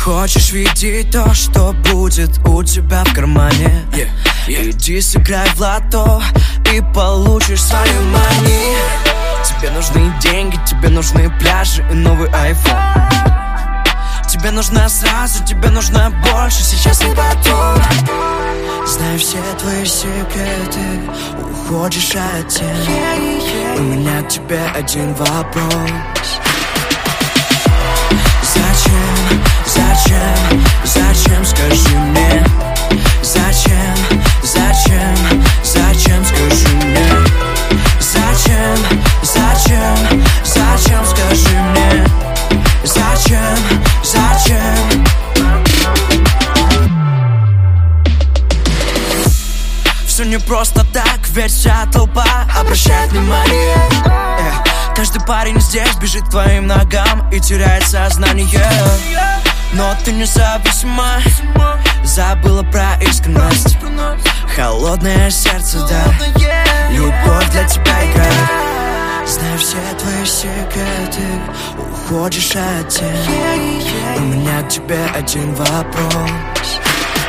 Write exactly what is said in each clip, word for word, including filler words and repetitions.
хочешь видеть то, что будет у тебя в кармане, yeah, yeah. Иди сыграй в лото и получишь свою мани. Тебе нужны деньги, тебе нужны пляжи и новый айфон. Тебе нужна сразу, тебе нужна больше, сейчас и потом. Знаю все твои секреты, уходишь от тени. У меня к тебе один вопрос. Зачем, зачем, зачем, скажи мне? Зачем, зачем, зачем, скажи мне? Зачем, зачем, зачем, скажи мне? Зачем, зачем? Все не просто так, ведь вся толпа обращает внимание. yeah. Каждый парень здесь бежит к твоим ногам и теряет сознание. Но ты независима, забыла про искренность. Холодное сердце, да, любовь для тебя играет. Знаю все твои секреты, уходишь от тени. У меня к тебе один вопрос.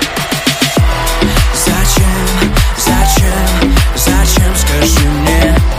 Зачем, зачем, зачем, скажи мне?